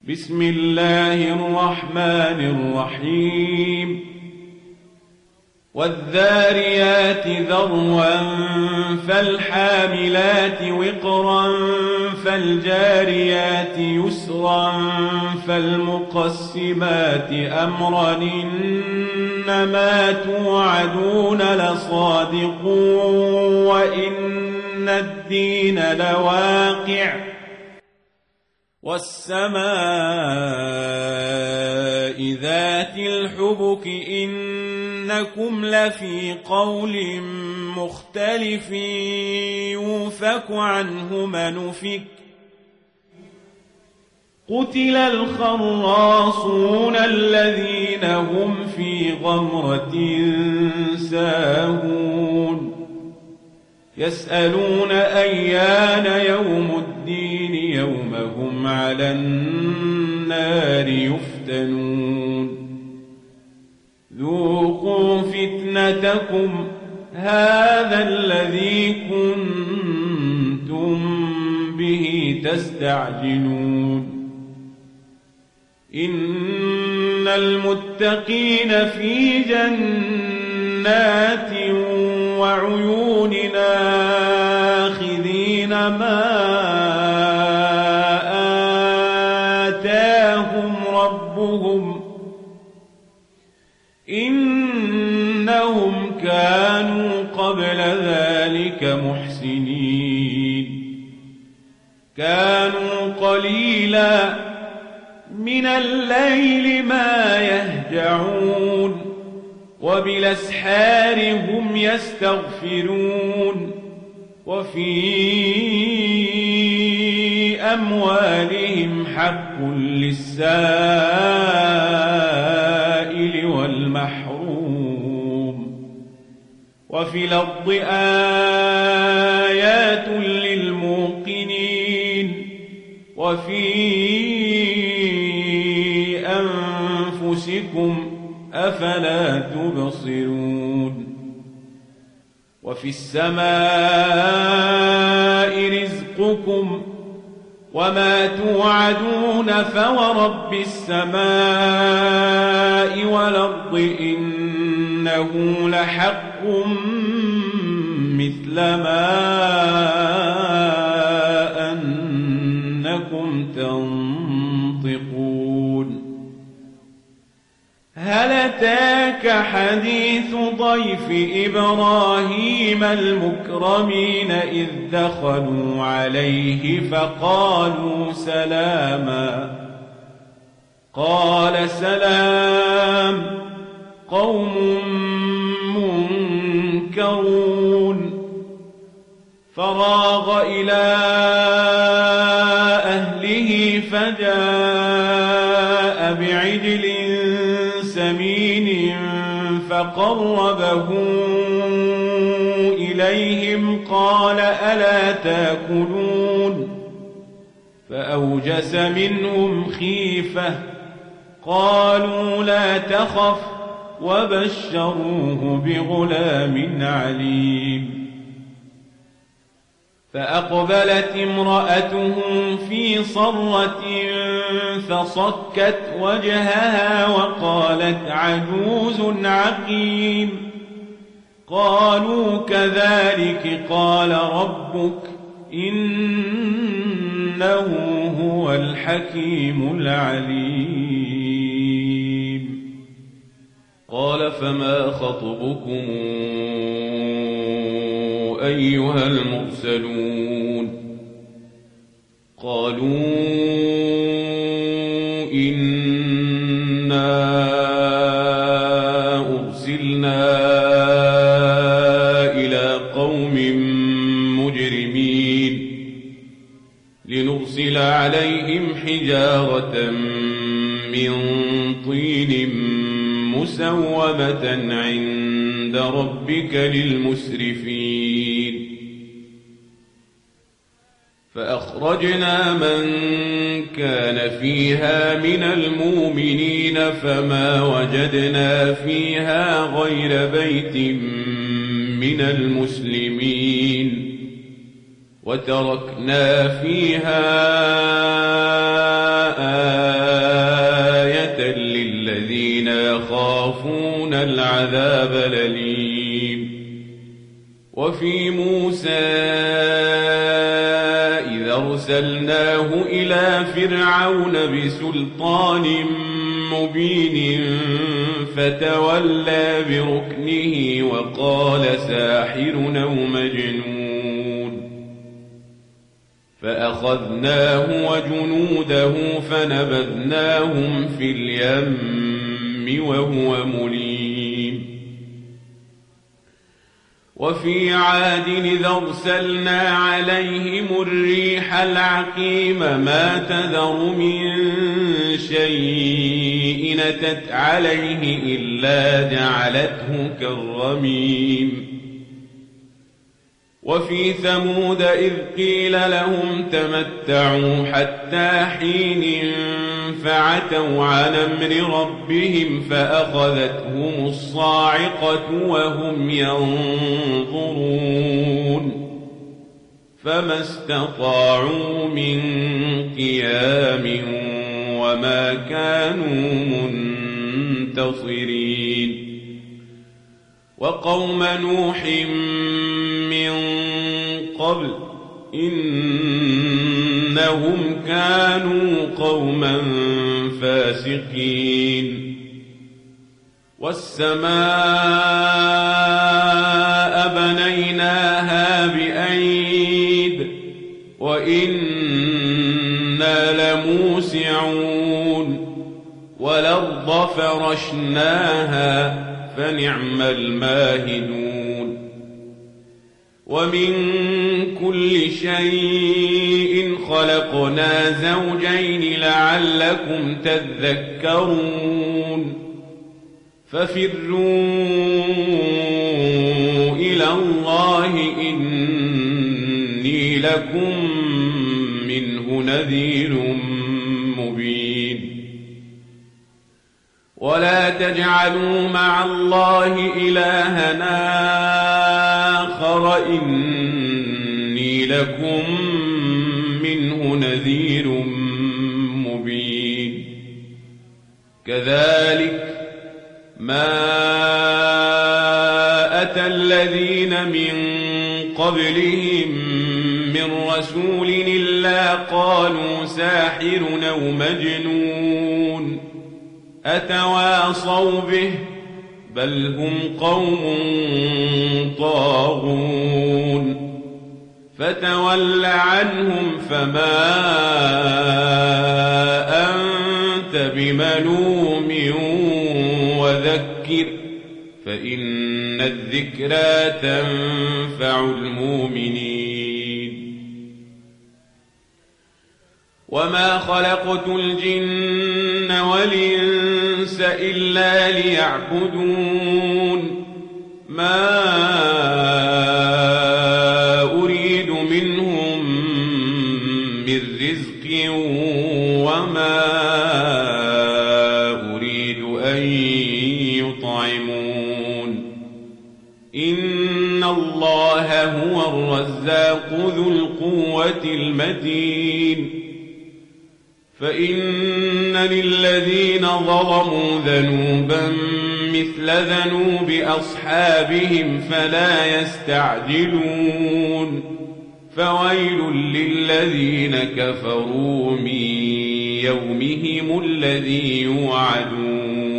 بسم الله الرحمن الرحيم والذاريات ذروا فالحاملات وقرا فالجاريات يسرا فالمقسمات أمرا إنما توعدون لصادق وإن الدين لواقع والسماء ذات الحبك إنكم لفي قول مختلف يوفك عنه من أفك قتل الخراصون الذين هم في غمرة ساهون يسألون أيان يوم الدين يوم هم على النار يفتنون ذوقوا فتنتكم هذا الذي كنتم به تستعجلون إن المتقين في جنات وعيون آخذين ما آتاهم ربهم إنهم كانوا قبل ذلك محسنين كانوا قليلا من الليل ما يهجعون وبالأسحار هم يستغفرون وفي أموالهم حق للسائل والمحروم وفي الأرض آيات للموقنين وفي أنفسكم أفلا تبصرون وفي السماء رزقكم وما توعدون فورب السماء والأرض إنه لحق مثل ما أنكم تنطقون هل أتاك حديث ضيف إبراهيم المكرمين إذ دخلوا عليه فقالوا سلاما قال سلام قوم منكرون فراغ إلى أهله فجاء بعجل سمين فقربه إليهم قال ألا تأكلون فأوجس منهم خيفة قالوا لا تخف وبشروه بغلام عليم فأقبلت امرأته في صرة فصكت وجهها وقالت عجوز عقيم قالوا كذلك قال ربك إنه هو الحكيم العليم قال فما خطبكم أيها المرسلون قالوا إنا أرسلنا إلى قوم مجرمين لنرسل عليهم حجارة من طين مسومة عند ربك للمسرفين فأخرجنا من كان فيها من المؤمنين فما وجدنا فيها غير بيت من المسلمين وتركنا فيها العذاب الأليم. وفي موسى إذا أرسلناه إلى فرعون بسلطان مبين فتولى بركنه وقال ساحر أو مجنون، فأخذناه وجنوده فنبذناهم في اليم وهو مليم. وفي عاد إذ أرسلنا عليهم الريح العقيم ما تذر من شيء أتت عليه إلا جعلته كالرميم. وفي ثمود إذ قيل لهم تمتعوا حتى حين فعتوا عن أمر ربهم فأخذتهم الصاعقة وهم ينظرون فما استطاعوا من قيام وما كانوا منتصرين. وقوم نوح من قبل إنهم كانوا قوما فاسقين. والسماء بنيناها بأيد وإنا لموسعون. والأرض فرشناها فنعم الماهدون. ومن كل شيء خلقنا زوجين لعلكم تذكرون. ففروا إلى الله إني لكم منه نذير مبين. ولا تجعلوا مع الله إلهًا آخر إني لكم منه نذير مبين. كذلك ما أتى الذين من قبلهم من رسول إلا قالوا ساحر أو مجنون أتواصوا به بل هم قوم طاغون. فتول عنهم فما أنت بملوم وذكر فإن الذكرى تنفع المؤمنين. وما خلقت الجن والإنس إلا ليعبدون ما أريد منهم من رزق وما أريد أن يطعمون إن الله هو الرزاق ذو القوة المتين. فإن للذين ظلموا ذنوبا مثل ذنوب أصحابهم فلا يستعجلون. فويل للذين كفروا من يومهم الذي يوعدون.